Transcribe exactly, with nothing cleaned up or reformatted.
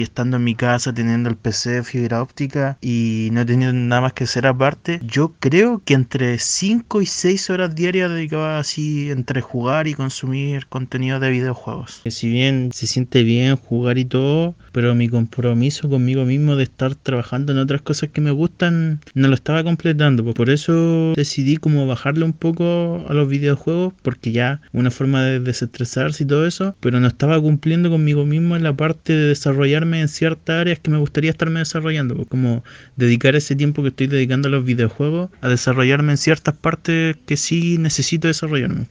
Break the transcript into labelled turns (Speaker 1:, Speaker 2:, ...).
Speaker 1: y estando en mi casa teniendo el P C de fibra óptica y no teniendo nada más que hacer aparte, yo creo que entre cinco y seis horas diarias dedicaba así entre jugar y consumir contenido de videojuegos. Que si bien se siente bien jugar y todo, pero mi compromiso conmigo mismo de estar trabajando en otras cosas que me gustan no lo estaba completando, pues por eso decidí como bajarle un poco a los videojuegos, porque ya una forma de desestresarse y todo eso, pero no estaba cumpliendo conmigo mismo en la parte de desarrollarme en ciertas áreas que me gustaría estarme desarrollando, pues como dedicar ese tiempo que estoy dedicando a los videojuegos a desarrollarme en ciertas partes que sí necesito desarrollarme.